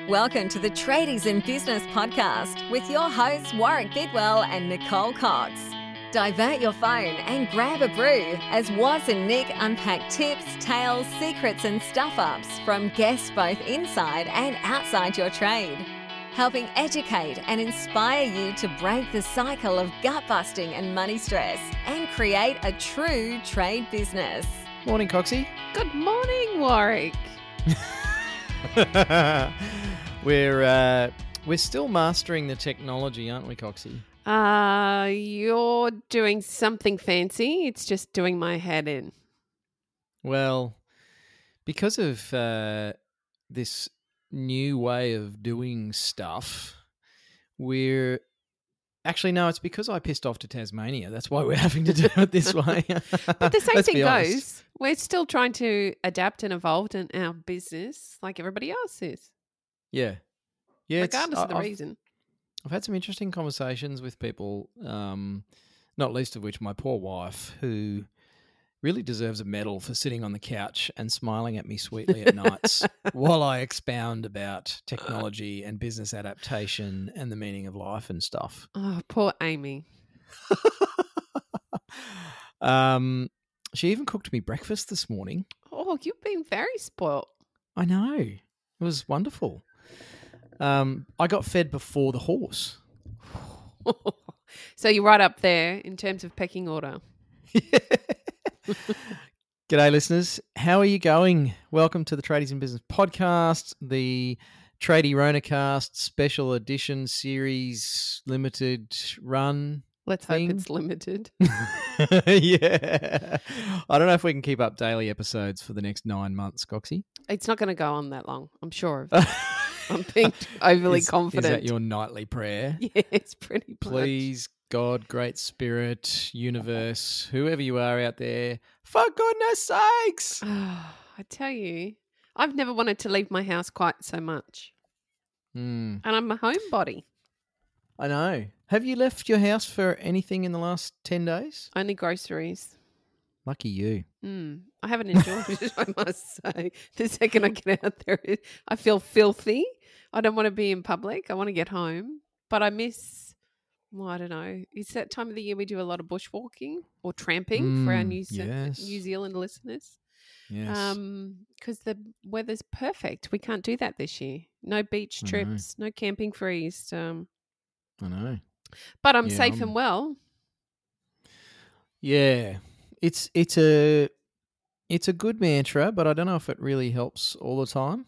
Welcome to the Tradies in Business podcast with your hosts Warwick Bidwell and Nicole Cox. Divert your phone and grab a brew as Waz and Nick unpack tips, tales, secrets and stuff-ups from guests both inside and outside your trade, helping educate and inspire you to break the cycle of gut-busting and money stress and create a true trade business. Morning, Coxie. Good morning, Warwick. We're still mastering the technology, aren't we, Coxie? You're doing something fancy. It's just doing my head in. Well, because of this new way of doing stuff, we're... Actually, no, it's because I pissed off to Tasmania. That's why we're having to do it this way. But the same Let's thing be honest. goes. We're still trying to adapt and evolve in our business like everybody else is, Yeah. Yeah. regardless of the reason. I've had some interesting conversations with people, not least of which my poor wife, who really deserves a medal for sitting on the couch and smiling at me sweetly at nights while I expound about technology and business adaptation and the meaning of life and stuff. Oh, poor Amy. She even cooked me breakfast this morning. Oh, you've been very spoilt. I know. It was wonderful. I got fed before the horse. So you're right up there in terms of pecking order. G'day, listeners. How are you going? Welcome to the Tradies in Business podcast, the Tradie Ronacast special edition series limited run. Let's hope thing. it's limited. Yeah. I don't know if we can keep up daily episodes for the next 9 months, Coxie. It's not going to go on that long, I'm sure of it. I'm being overly confident. Is that your nightly prayer? Yeah, it's pretty much. Please, God, Great Spirit, Universe, whoever you are out there, for goodness sakes. I tell you, I've never wanted to leave my house quite so much. Mm, And I'm a homebody. I know. Have you left your house for anything in the last 10 days? Only groceries. Lucky you. I haven't enjoyed it, I must say. The second I get out there, I feel filthy. I don't want to be in public. I want to get home. But I miss, well, I don't know. It's that time of the year we do a lot of bushwalking or tramping for our New Zealand listeners. Yes. Because the weather's perfect. We can't do that this year. No beach I know. trips, no camping freeze. I know. But I'm Yeah, safe and well. Yeah. It's a good mantra, but I don't know if it really helps all the time.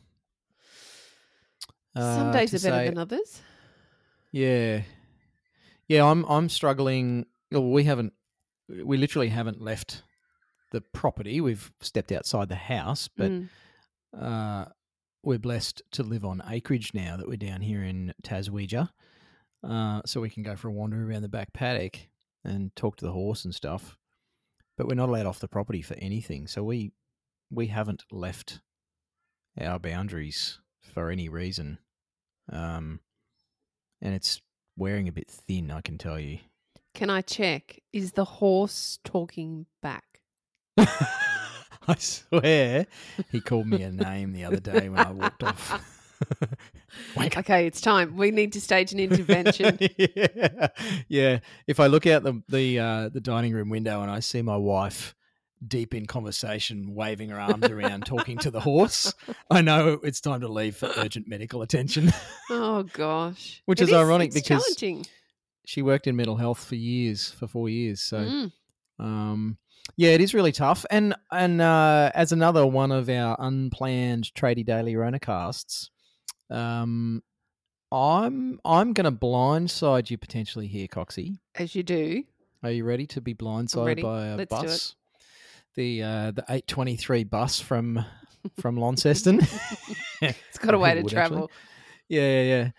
Some days to are better say- than others. Yeah. Yeah, I'm struggling. Well, we literally haven't left the property. We've stepped outside the house, but we're blessed to live on acreage now that we're down here in Taswegia. So we can go for a wander around the back paddock and talk to the horse and stuff. But we're not allowed off the property for anything. So we haven't left our boundaries for any reason. And it's wearing a bit thin, I can tell you. Can I check? Is the horse talking back? I swear he called me a name the other day when I walked off. Wanker. Okay, it's time. We need to stage an intervention. Yeah. If I look out the dining room window and I see my wife deep in conversation, waving her arms around, talking to the horse, I know it's time to leave for urgent medical attention. Oh gosh, Which is ironic it's because challenging. she worked in mental health for 4 years. So, yeah, it is really tough. And as another one of our unplanned Tradie Daily Ronacasts, I'm going to blindside you potentially here, Coxie. As you do. Are you ready to be blindsided by a Let's do bus? The 823 bus from Launceston. It's got a way to travel. Yeah.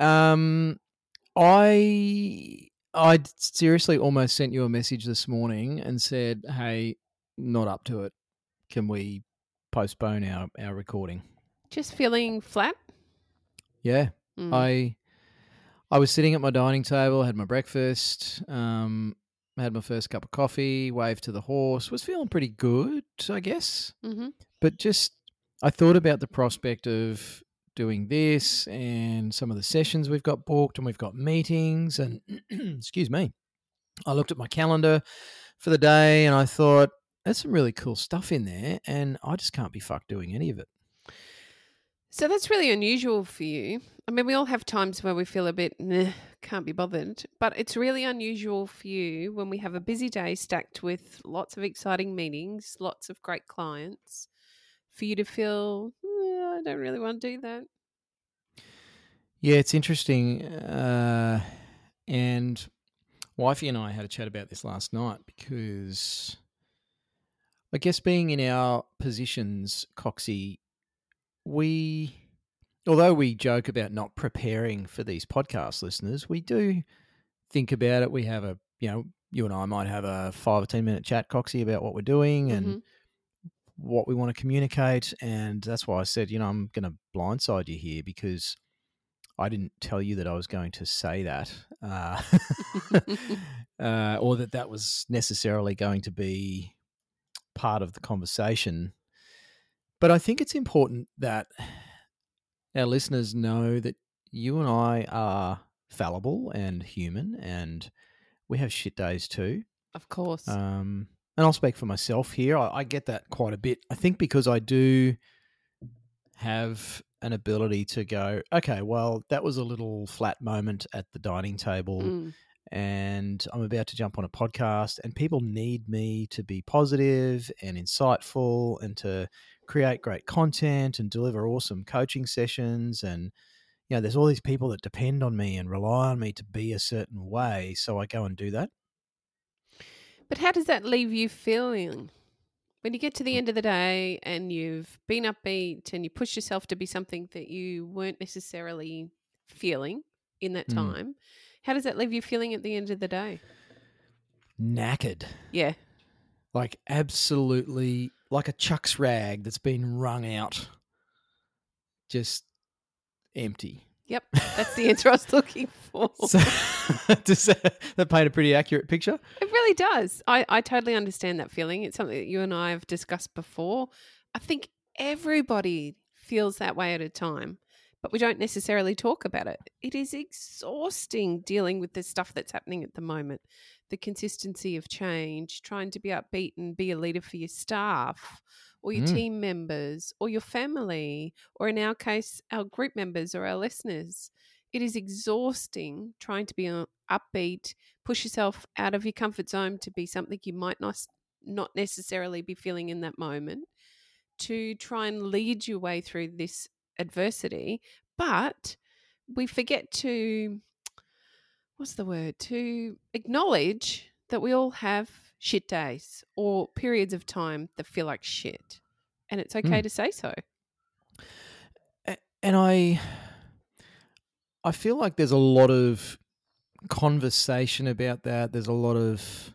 I seriously almost sent you a message this morning and said, "Hey, not up to it. Can we postpone our recording?" Just feeling flat. Yeah. Mm. I was sitting at my dining table, had my breakfast, had my first cup of coffee, waved to the horse, was feeling pretty good, I guess. Mm-hmm. But just I thought about the prospect of doing this and some of the sessions we've got booked and we've got meetings and excuse me, I looked at my calendar for the day and I thought, there's some really cool stuff in there and I just can't be fucked doing any of it. So that's really unusual for you. I mean, we all have times where we feel a bit, can't be bothered, but it's really unusual for you when we have a busy day stacked with lots of exciting meetings, lots of great clients, for you to feel, I don't really want to do that. Yeah, it's interesting. And Wifey and I had a chat about this last night because I guess being in our positions, Coxie, although we joke about not preparing for these podcast listeners, we do think about it. We have you and I might have a 5 or 10 minute chat, Coxie, about what we're doing and what we want to communicate. And that's why I said, I'm going to blindside you here because I didn't tell you that I was going to say that or that was necessarily going to be part of the conversation. But I think it's important that our listeners know that you and I are fallible and human and we have shit days too. Of course. And I'll speak for myself here. I get that quite a bit. I think because I do have an ability to go, okay, well, that was a little flat moment at the dining table and I'm about to jump on a podcast and people need me to be positive and insightful and to create great content and deliver awesome coaching sessions. And, there's all these people that depend on me and rely on me to be a certain way. So I go and do that. But how does that leave you feeling? When you get to the end of the day and you've been upbeat and you push yourself to be something that you weren't necessarily feeling in that time, how does that leave you feeling at the end of the day? Knackered. Yeah. Like absolutely like a Chuck's rag that's been wrung out. Just empty. Yep. That's the answer I was looking for. So, does that paint a pretty accurate picture? It really does. I totally understand that feeling. It's something that you and I have discussed before. I think everybody feels that way at a time, but we don't necessarily talk about it. It is exhausting dealing with the stuff that's happening at the moment, the consistency of change, trying to be upbeat and be a leader for your staff or your team members or your family, or in our case, our group members or our listeners. It is exhausting trying to be upbeat, push yourself out of your comfort zone to be something you might not necessarily be feeling in that moment, to try and lead your way through this adversity. But we forget to, to acknowledge that we all have shit days or periods of time that feel like shit. And it's okay to say so. And I feel like there's a lot of conversation about that. There's a lot of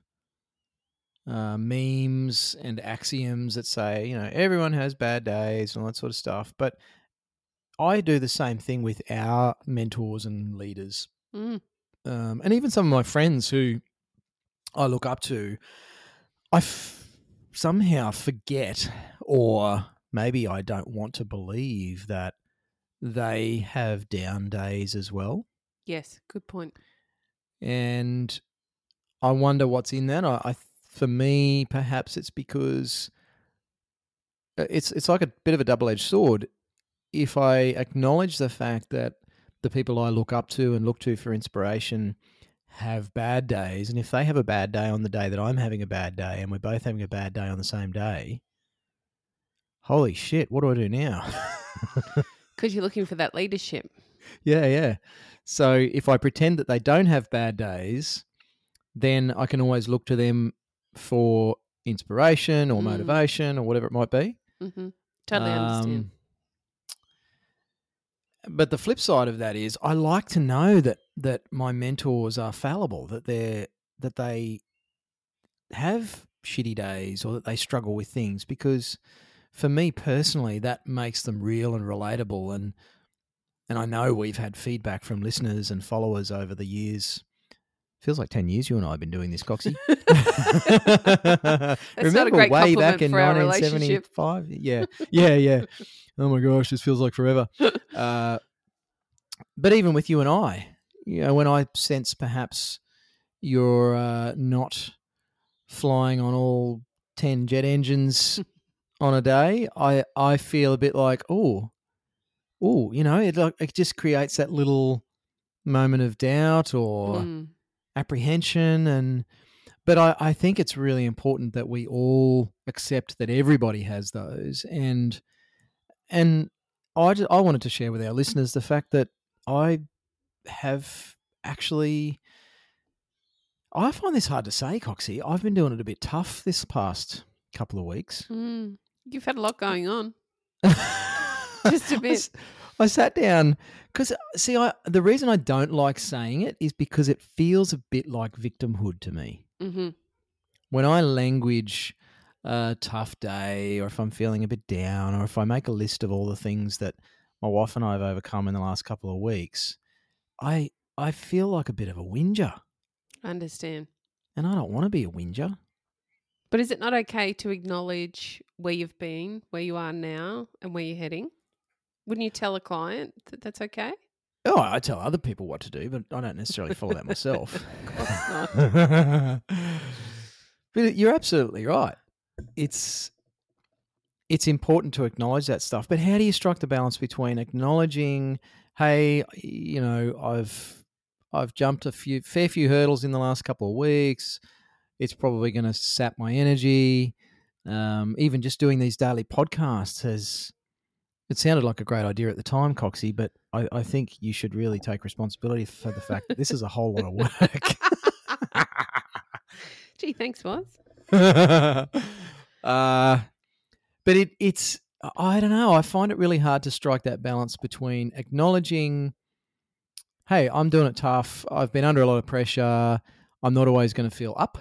memes and axioms that say, everyone has bad days and all that sort of stuff. But I do the same thing with our mentors and leaders. And even some of my friends who I look up to, I somehow forget, or maybe I don't want to believe that they have down days as well. Yes, good point. And I wonder what's in that. For me, perhaps it's because it's like a bit of a double-edged sword. If I acknowledge the fact that the people I look up to and look to for inspiration have bad days, and if they have a bad day on the day that I'm having a bad day and we're both having a bad day on the same day, holy shit, what do I do now? Because you're looking for that leadership. Yeah. So if I pretend that they don't have bad days, then I can always look to them for inspiration or motivation or whatever it might be. Mm-hmm. Totally understand. But the flip side of that is I like to know that my mentors are fallible, that they have shitty days or that they struggle with things, because for me personally, that makes them real and relatable. And I know we've had feedback from listeners and followers over the years Feels like 10 years you and I have been doing this, Coxie. That's not a great way compliment back in for our relationship. 1975? Yeah. Oh my gosh, this feels like forever. But even with you and I, when I sense perhaps you're not flying on all 10 jet engines on a day, I feel a bit like, it just creates that little moment of doubt or apprehension. But I think it's really important that we all accept that everybody has those. And I wanted to share with our listeners the fact that I have actually, I find this hard to say, Coxie. I've been doing it a bit tough this past couple of weeks. You've had a lot going on. Just a bit. I sat down because, the reason I don't like saying it is because it feels a bit like victimhood to me. Mm-hmm. When I language a tough day, or if I'm feeling a bit down, or if I make a list of all the things that my wife and I have overcome in the last couple of weeks, I feel like a bit of a whinger. I understand. And I don't want to be a whinger. But is it not okay to acknowledge where you've been, where you are now, and where you're heading? Wouldn't you tell a client that that's okay? Oh, I tell other people what to do, but I don't necessarily follow that myself. Of course not. But you're absolutely right. It's important to acknowledge that stuff. But how do you strike the balance between acknowledging, hey, I've jumped a fair few hurdles in the last couple of weeks. It's probably going to sap my energy. Even just doing these daily podcasts it sounded like a great idea at the time, Coxie, but I think you should really take responsibility for the fact that this is a whole lot of work. Gee, thanks, Woz. But it's I don't know. I find it really hard to strike that balance between acknowledging, hey, I'm doing it tough. I've been under a lot of pressure. I'm not always going to feel up.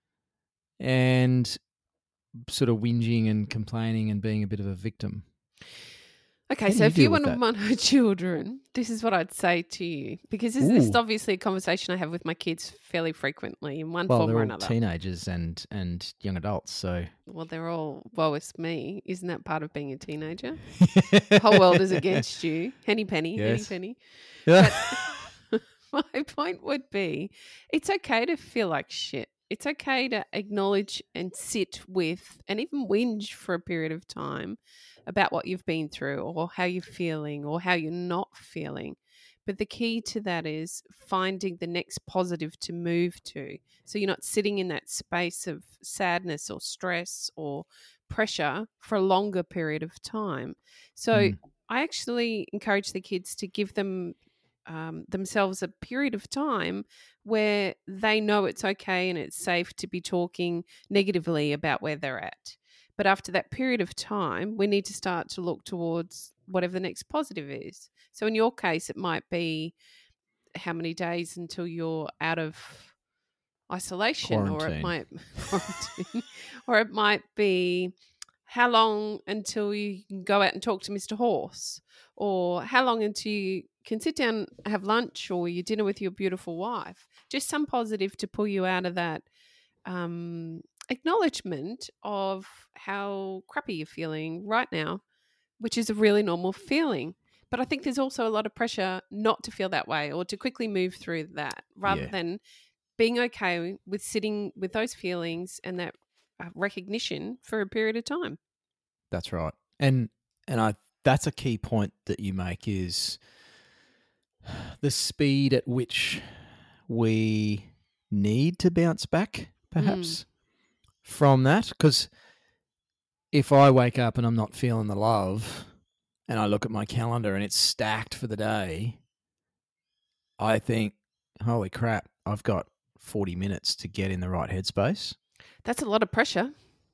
And sort of whinging and complaining and being a bit of a victim. Okay, so if you want to monitor children, this is what I'd say to you. Because this is obviously a conversation I have with my kids fairly frequly in one form or another. Well, they're all teenagers and young adults, so... Well, they're all, it's me. Isn't that part of being a teenager? The whole world is against you. Henny penny, yes. henny penny. Yeah. But my point would be, it's okay to feel like shit. It's okay to acknowledge and sit with and even whinge for a period of time about what you've been through or how you're feeling or how you're not feeling. But the key to that is finding the next positive to move to. So you're not sitting in that space of sadness or stress or pressure for a longer period of time. So I actually encourage the kids to give them themselves a period of time where they know it's okay and it's safe to be talking negatively about where they're at. But after that period of time, we need to start to look towards whatever the next positive is. So in your case, it might be how many days until you're out of isolation, quarantine. or it might be how long until you can go out and talk to Mr. Horse, or how long until you can sit down, have lunch or your dinner with your beautiful wife. Just some positive to pull you out of that acknowledgement of how crappy you're feeling right now, which is a really normal feeling. But I think there's also a lot of pressure not to feel that way or to quickly move through that rather than being okay with sitting with those feelings and that recognition for a period of time. That's right. And that's a key point that you make is the speed at which we need to bounce back, perhaps, from that. Because if I wake up and I'm not feeling the love and I look at my calendar and it's stacked for the day, I think, holy crap, I've got 40 minutes to get in the right headspace. That's a lot of pressure.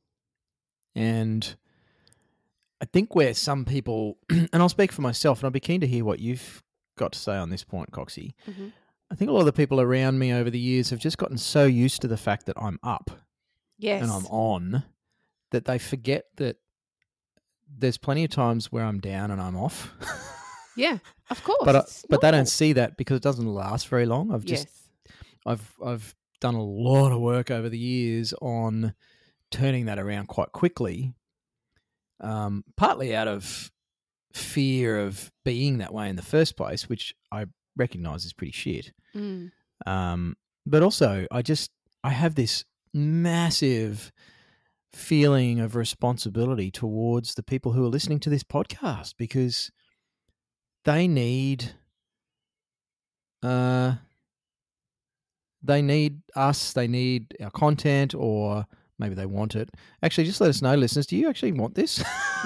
And I think where some people, and I'll speak for myself, and I'll be keen to hear what you've got to say on this point, Coxie. Mm-hmm. I think a lot of the people around me over the years have just gotten so used to the fact that I'm up and I'm on that they forget that there's plenty of times where I'm down and I'm off. Yeah, of course. But they don't see that because it doesn't last very long. I've done a lot of work over the years on turning that around quite quickly, partly out of fear of being that way in the first place, which I recognise is pretty shit. Mm. But also, I have this massive feeling of responsibility towards the people who are listening to this podcast, because they need us, they need our content, or maybe they want it. Actually, just let us know, listeners, do you actually want this?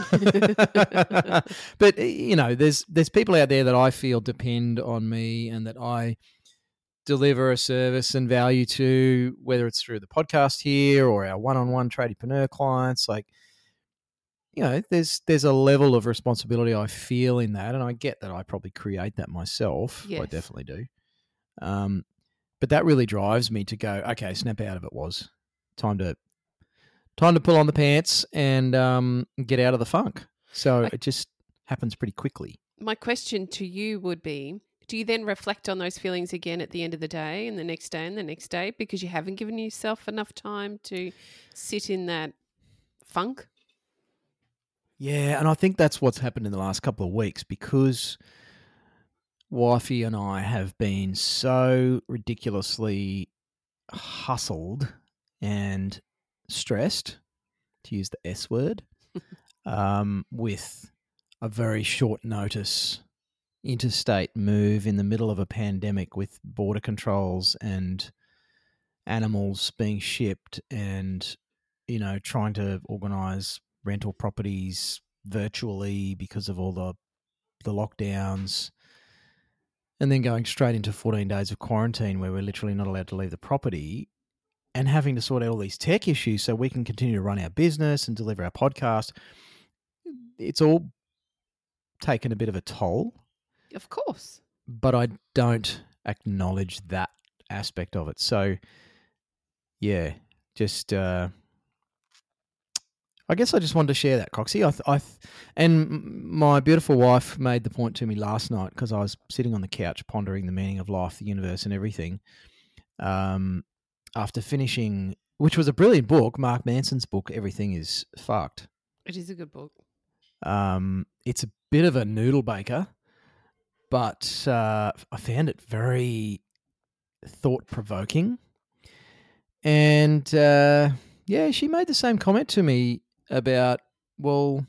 But, there's people out there that I feel depend on me and that I deliver a service and value to, whether it's through the podcast here or our one-on-one tradiepreneur clients. Like, there's a level of responsibility I feel in that, and I get that I probably create that myself. Yes. I definitely do. But that really drives me to go, okay, snap out of it, was time to pull on the pants and get out of the funk. So it just happens pretty quickly. My question to you would be, do you then reflect on those feelings again at the end of the day and the next day and the next day, because you haven't given yourself enough time to sit in that funk? Yeah, and I think that's what's happened in the last couple of weeks, because wifey and I have been so ridiculously hustled and stressed, to use the S word, with a very short notice interstate move in the middle of a pandemic, with border controls and animals being shipped, and trying to organise rental properties virtually because of all the lockdowns, and then going straight into 14 days of quarantine where we're literally not allowed to leave the property, and having to sort out all these tech issues so we can continue to run our business and deliver our podcast. It's all taken a bit of a toll. Of course. But I don't acknowledge that aspect of it. So, yeah, just I guess I just wanted to share that, Coxie. And my beautiful wife made the point to me last night, because I was sitting on the couch pondering the meaning of life, the universe, and everything. After finishing, which was a brilliant book, Mark Manson's book, Everything is Fucked. It is a good book. It's a bit of a noodle baker, but I found it very thought-provoking. And, she made the same comment to me about, well,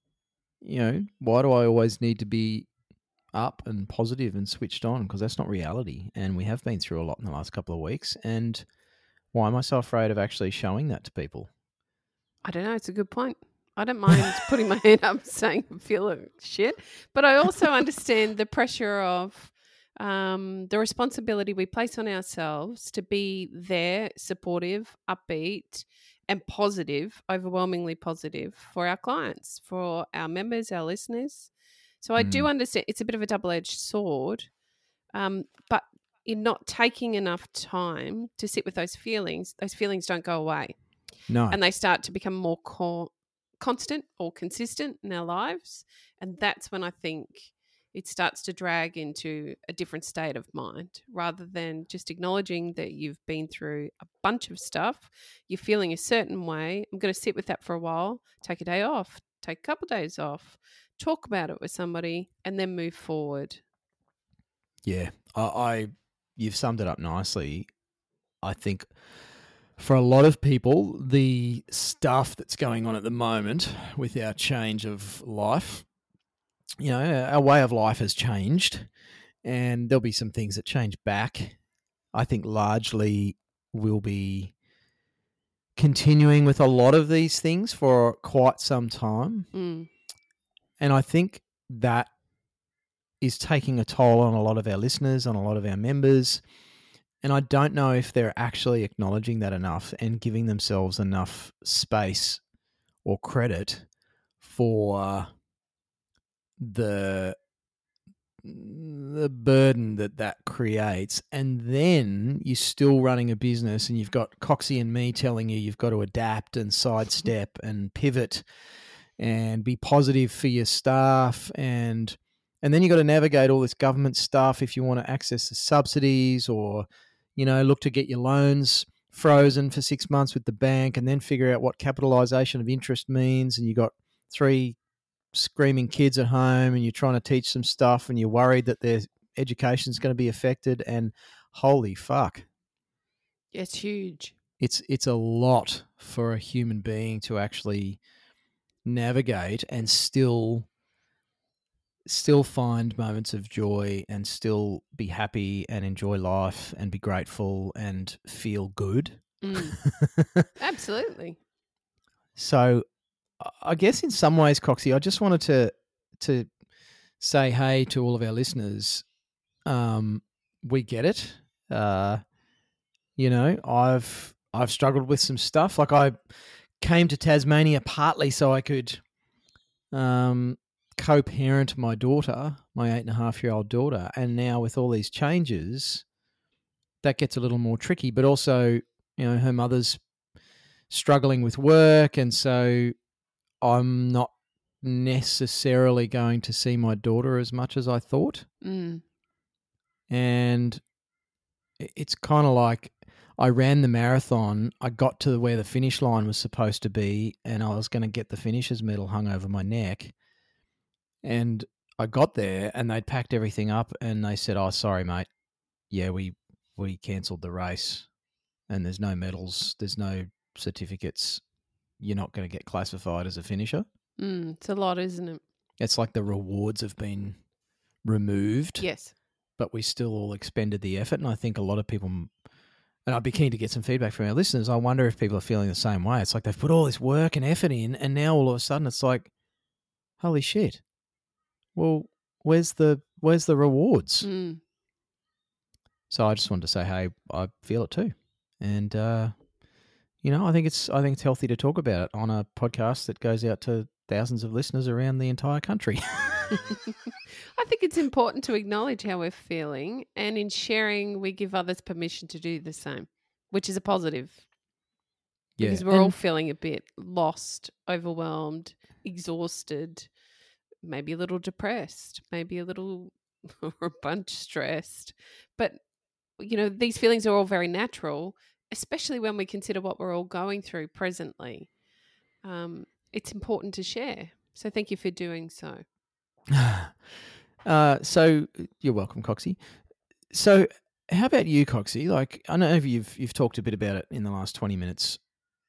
why do I always need to be up and positive and switched on? Because that's not reality. And we have been through a lot in the last couple of weeks. And why am I so afraid of actually showing that to people? I don't know. It's a good point. I don't mind putting my hand up saying I feel like shit. But I also understand the pressure of the responsibility we place on ourselves to be there, supportive, upbeat, and positive, overwhelmingly positive for our clients, for our members, our listeners. So I do understand it's a bit of a double-edged sword, but in not taking enough time to sit with those feelings don't go away. No. And they start to become more constant or consistent in our lives. And that's when I think it starts to drag into a different state of mind, rather than just acknowledging that you've been through a bunch of stuff, you're feeling a certain way. I'm going to sit with that for a while, take a day off, take a couple of days off, talk about it with somebody, and then move forward. Yeah, you've summed it up nicely. I think for a lot of people, the stuff that's going on at the moment with our change of life, our way of life has changed, and there'll be some things that change back. I think largely we'll be continuing with a lot of these things for quite some time. And I think that is taking a toll on a lot of our listeners, on a lot of our members. And I don't know if they're actually acknowledging that enough and giving themselves enough space or credit for the burden that creates. And then you're still running a business, and you've got Coxie and me telling you you've got to adapt and sidestep and pivot and be positive for your staff, and then you've got to navigate all this government stuff if you want to access the subsidies, or look to get your loans frozen for 6 months with the bank and then figure out what capitalisation of interest means, and you got 3 screaming kids at home and you're trying to teach them stuff and you're worried that their education's going to be affected, and holy fuck. It's huge. It's a lot for a human being to actually navigate and still find moments of joy and still be happy and enjoy life and be grateful and feel good. Absolutely. So I guess in some ways, Coxie, I just wanted to say hey to all of our listeners. We get it. I've struggled with some stuff. Like, I came to Tasmania partly so I could co-parent my daughter, my 8.5-year-old daughter, and now with all these changes, that gets a little more tricky. But also, her mother's struggling with work, and so I'm not necessarily going to see my daughter as much as I thought. And it's kind of like I ran the marathon. I got to where the finish line was supposed to be, and I was going to get the finisher's medal hung over my neck. And I got there, and they'd packed everything up, and they said, "Oh, sorry, mate. Yeah, we cancelled the race, and there's no medals, there's no certificates. You're not going to get classified as a finisher." It's a lot, isn't it? It's like the rewards have been removed. Yes. But we still all expended the effort. And I think a lot of people, and I'd be keen to get some feedback from our listeners, I wonder if people are feeling the same way. It's like they've put all this work and effort in, and now all of a sudden it's like, holy shit. Well, where's the rewards? So I just wanted to say, hey, I feel it too. And I think it's healthy to talk about it on a podcast that goes out to thousands of listeners around the entire country. I think it's important to acknowledge how we're feeling, and in sharing, we give others permission to do the same, which is a positive. Yeah. Because we're all feeling a bit lost, overwhelmed, exhausted, maybe a little depressed, maybe a little or a bunch stressed. But, these feelings are all very natural, especially when we consider what we're all going through presently. It's important to share. So thank you for doing so. So you're welcome, Coxie. So how about you, Coxie? Like, I know you've talked a bit about it in the last 20 minutes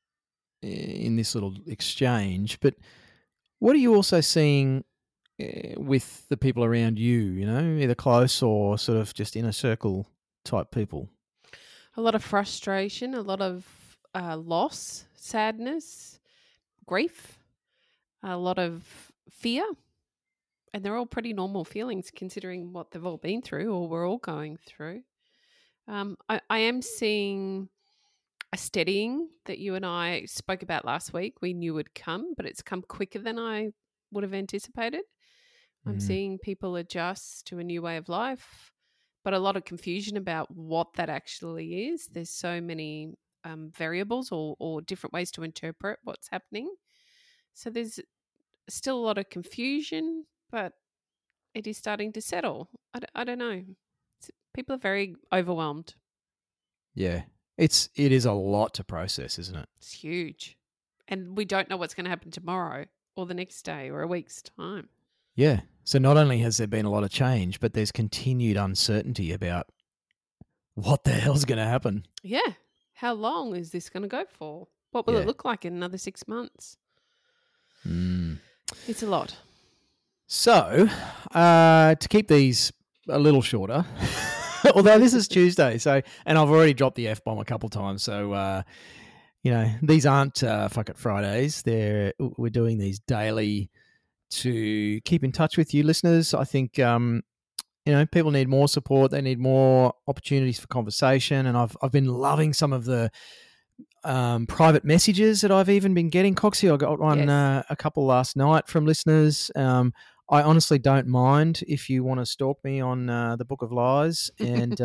in this little exchange, but what are you also seeing with the people around you, either close or sort of just inner circle type people? A lot of frustration, a lot of loss, sadness, grief, a lot of fear. And they're all pretty normal feelings considering what they've all been through or we're all going through. I am seeing a steadying that you and I spoke about last week. We knew would come, but it's come quicker than I would have anticipated. I'm seeing people adjust to a new way of life, but a lot of confusion about what that actually is. There's so many variables or different ways to interpret what's happening. So there's still a lot of confusion, but it is starting to settle. I don't know. People are very overwhelmed. Yeah. It is a lot to process, isn't it? It's huge. And we don't know what's going to happen tomorrow or the next day or a week's time. Yeah. So not only has there been a lot of change, but there's continued uncertainty about what the hell's going to happen. Yeah. How long is this going to go for? What will it look like in another 6 months? It's a lot. So, to keep these a little shorter, although this is Tuesday, and I've already dropped the F-bomb a couple times, so, these aren't Fuck It Fridays. We're doing these daily to keep in touch with you listeners. I think, people need more support. They need more opportunities for conversation, and I've been loving some of the private messages that I've even been getting. Coxie, I got one a couple last night from listeners. I honestly don't mind if you want to stalk me on the Book of Lies and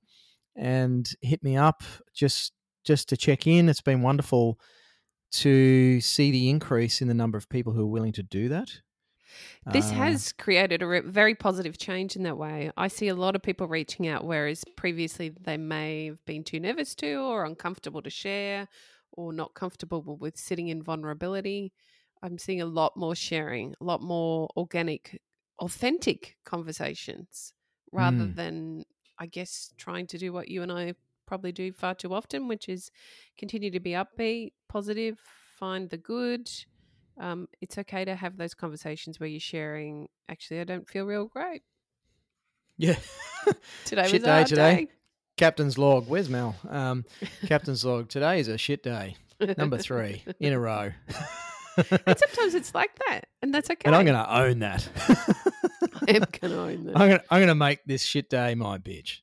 hit me up just to check in. It's been wonderful to see the increase in the number of people who are willing to do that. This has created a very positive change in that way. I see a lot of people reaching out, whereas previously they may have been too nervous to or uncomfortable to share or not comfortable with sitting in vulnerability. I'm seeing a lot more sharing, a lot more organic, authentic conversations rather than, I guess, trying to do what you and I probably do far too often, which is continue to be upbeat, positive, find the good. It's okay to have those conversations where you're sharing, actually, I don't feel real great. Yeah. Today Shit was a hard day. Captain's log. Where's Mel? Captain's log. Today is a shit day. Number 3 in a row. And sometimes it's like that, and that's okay. And I'm going to own that. I am going to own that. I'm going to make this shit day my bitch.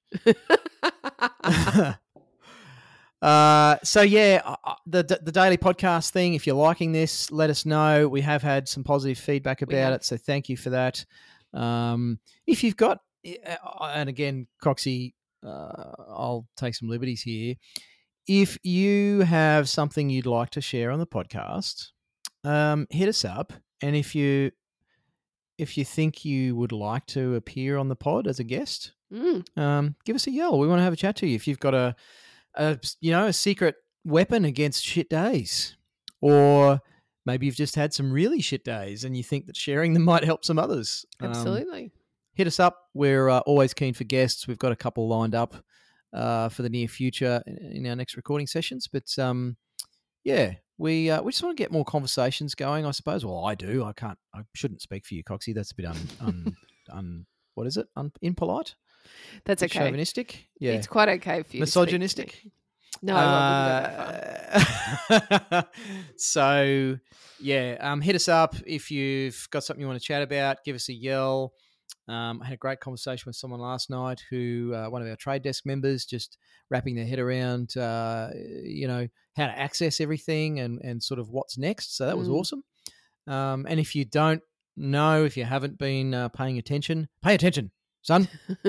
The daily podcast thing, if you're liking this, let us know. We have had some positive feedback about it, so thank you for that. If you've got, and again, Coxie, I'll take some liberties here. If you have something you'd like to share on the podcast, hit us up, and if you think you would like to appear on the pod as a guest, give us a yell. We want to have a chat to you. If you've got a secret weapon against shit days, or maybe you've just had some really shit days and you think that sharing them might help some others. Absolutely. Hit us up. We're always keen for guests. We've got a couple lined up for the near future in our next recording sessions. But we just want to get more conversations going, I suppose. Well, I do. I shouldn't speak for you, Coxie. That's a bit what is it? Impolite? That's okay. Chauvinistic? Yeah. It's quite okay for you. Misogynistic? No, I wouldn't go that far. So, hit us up if you've got something you want to chat about. Give us a yell. I had a great conversation with someone last night who, one of our trade desk members, just wrapping their head around, how to access everything and sort of what's next. So that was awesome. And if you don't know, if you haven't been paying attention, pay attention, son.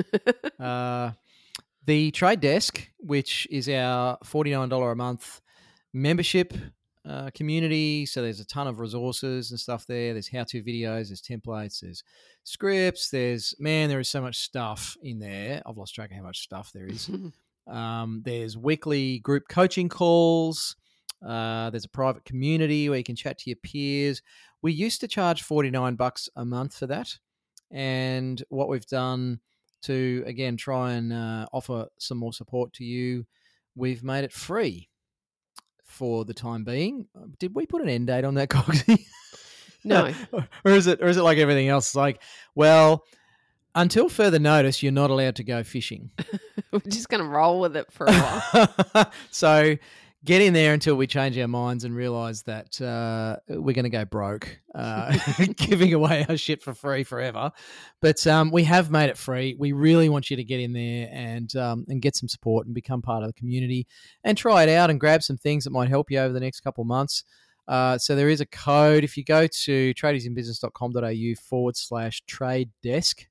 The Trade Desk, which is our $49 a month membership community. So there's a ton of resources and stuff there. There's how-to videos, there's templates, there's scripts, there is so much stuff in there. I've lost track of how much stuff there is. There's weekly group coaching calls. There's a private community where you can chat to your peers. We used to charge $49 a month for that. And what we've done to, again, try and offer some more support to you, we've made it free for the time being. Did we put an end date on that, Coxie? No. Or is it like everything else? Like, well, until further notice, you're not allowed to go fishing. We're just going to roll with it for a while. So get in there until we change our minds and realise that we're going to go broke, giving away our shit for free forever. But we have made it free. We really want you to get in there and get some support and become part of the community and try it out and grab some things that might help you over the next couple of months. So there is a code. If you go to tradiesinbusiness.com.au/trade desk,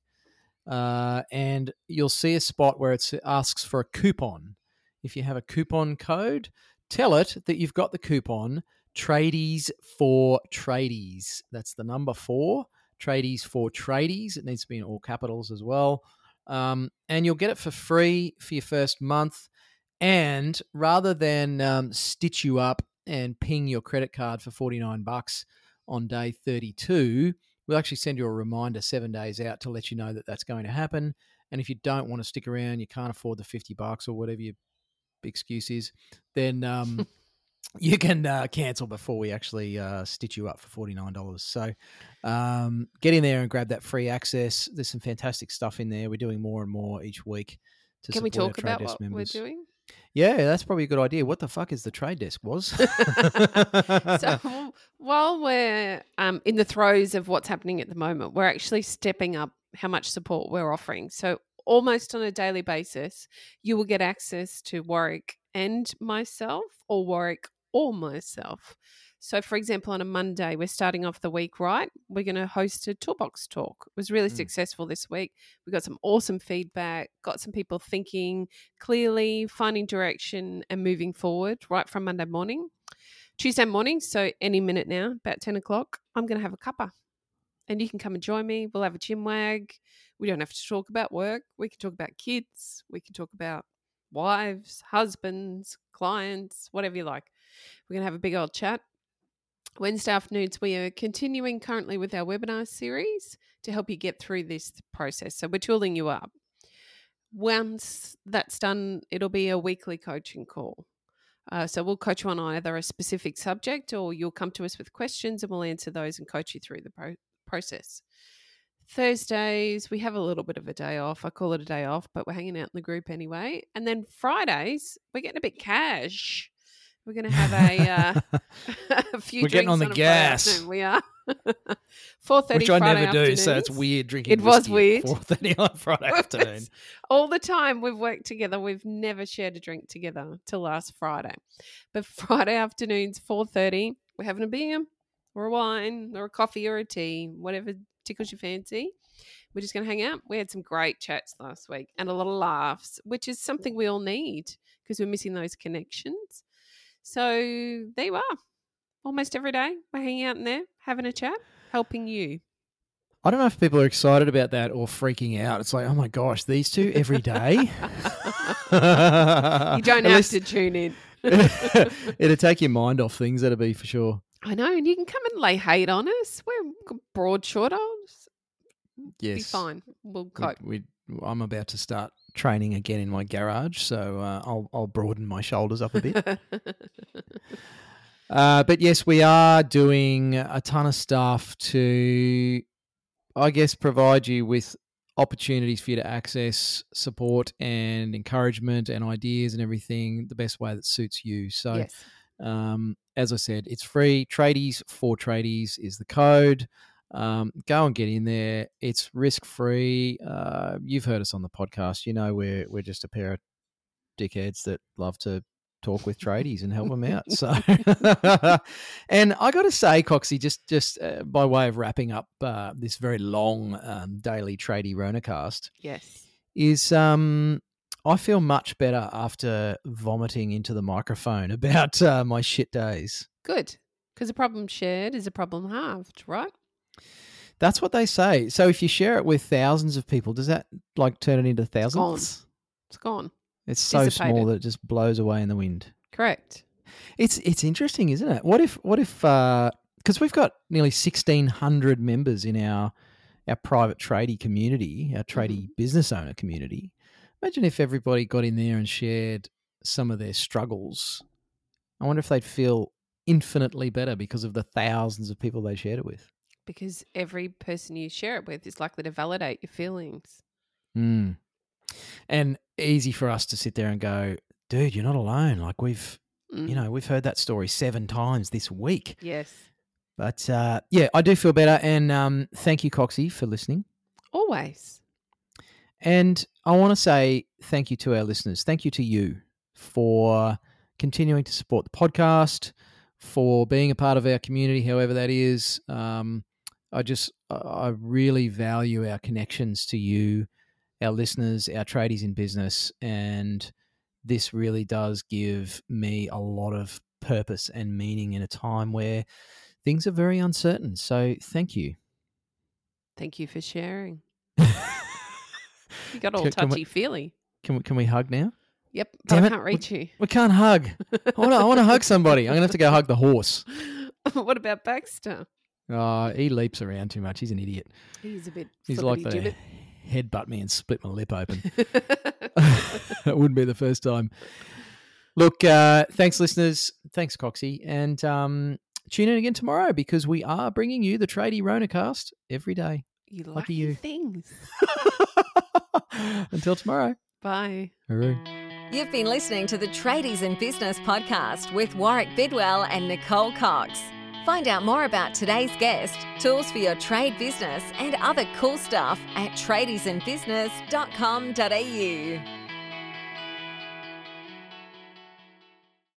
and you'll see a spot where it asks for a coupon. If you have a coupon code, tell it that you've got the coupon Tradies for Tradies. That's the number 4, Tradies for Tradies. It needs to be in all capitals as well. And you'll get it for free for your first month. And rather than stitch you up and ping your credit card for $49 on day 32, we'll actually send you a reminder 7 days out to let you know that that's going to happen. And if you don't want to stick around, you can't afford the $50 or whatever your excuse is, then you can cancel before we actually stitch you up for $49. So get in there and grab that free access. There's some fantastic stuff in there. We're doing more and more each week to Can we support talk our about Trade Desk what members. we're doing? Yeah, that's probably a good idea. What the fuck is the Trade Desk, was? So while we're in the throes of what's happening at the moment, we're actually stepping up how much support we're offering. So almost on a daily basis, you will get access to Warwick and myself, or Warwick or myself. So, for example, on a Monday, we're starting off the week right. We're going to host a toolbox talk. It was really successful this week. We got some awesome feedback, got some people thinking clearly, finding direction and moving forward right from Monday morning. Tuesday morning, so any minute now, about 10 o'clock, I'm going to have a cuppa. And you can come and join me. We'll have a chinwag. We don't have to talk about work. We can talk about kids. We can talk about wives, husbands, clients, whatever you like. We're going to have a big old chat. Wednesday afternoons, we are continuing currently with our webinar series to help you get through this process. So we're tooling you up. Once that's done, it'll be a weekly coaching call. So we'll coach you on either a specific subject, or you'll come to us with questions and we'll answer those and coach you through the process. Thursdays, we have a little bit of a day off. I call it a day off, but we're hanging out in the group anyway. And then Fridays, we're getting a bit cash. We're going to have a few We're getting on the gas. We are. 4:30 Which I Friday never do, afternoons. so it's weird drinking It was whiskey at weird. 4:30 on Friday afternoon. All the time we've worked together, we've never shared a drink together till last Friday. But Friday afternoons, 4:30, we're having a beer or a wine or a coffee or a tea, whatever tickles your fancy. We're just going to hang out. We had some great chats last week and a lot of laughs, which is something we all need because we're missing those connections. So there you are. Almost every day we're hanging out in there, having a chat, helping you. I don't know if people are excited about that or freaking out. It's like, oh my gosh, these two every day. You don't have to tune in. It'll take your mind off things, that'll be for sure. I know, and you can come and lay hate on us. We're broad shoulders. Yes. Be fine. We'll cope. I'm about to start training again in my garage, so I'll broaden my shoulders up a bit. But yes, we are doing a ton of stuff to, I guess, provide you with opportunities for you to access support and encouragement and ideas and everything the best way that suits you. So, Yes. as I said, it's free. Tradies for Tradies is the code. Go and get in there. It's risk-free. You've heard us on the podcast. You know we're just a pair of dickheads that love to talk with tradies and help them out. So, and I got to say, Coxie, just by way of wrapping up this very long daily tradie Ronacast, Yes. is I feel much better after vomiting into the microphone about my shit days. Good. Because a problem shared is a problem halved, right? That's what they say. So if you share it with thousands of people, does that like turn it into thousands? It's gone. It's so small Dissipated. that it just blows away in the wind. Correct. It's interesting, isn't it? What if because we've got nearly 1,600 members in our private tradie community, our tradie business owner community. Imagine if everybody got in there and shared some of their struggles. I wonder if they'd feel infinitely better because of the thousands of people they shared it with. Because every person you share it with is likely to validate your feelings. Mm. And easy for us to sit there and go, dude, you're not alone. Like we've heard that story 7 times this week. Yes. But yeah, I do feel better. And thank you, Coxie, for listening. Always. And I want to say thank you to our listeners. Thank you to you for continuing to support the podcast, for being a part of our community, however that is. I really value our connections to you, our listeners, our tradies in business, and this really does give me a lot of purpose and meaning in a time where things are very uncertain. So thank you. Thank you for sharing. You got all touchy-feely. Can we hug now? Yep, but Damn I it. can't reach you. We can't hug. I want to hug somebody. I'm going to have to go hug the horse. What about Baxter? He leaps around too much. He's an idiot. He's a bit He's like the flippity-gibbet. headbutt me and split my lip open. That wouldn't be the first time. Look, thanks, listeners. Thanks, Coxie. And tune in again tomorrow because we are bringing you the Tradie Ronacast every day. You Lucky lucky you. things. Until tomorrow. Bye. Hooroo. You've been listening to the Tradies in Business podcast with Warwick Bidwell and Nicole Cox. Find out more about today's guest, tools for your trade business, and other cool stuff at tradiesinbusiness.com.au.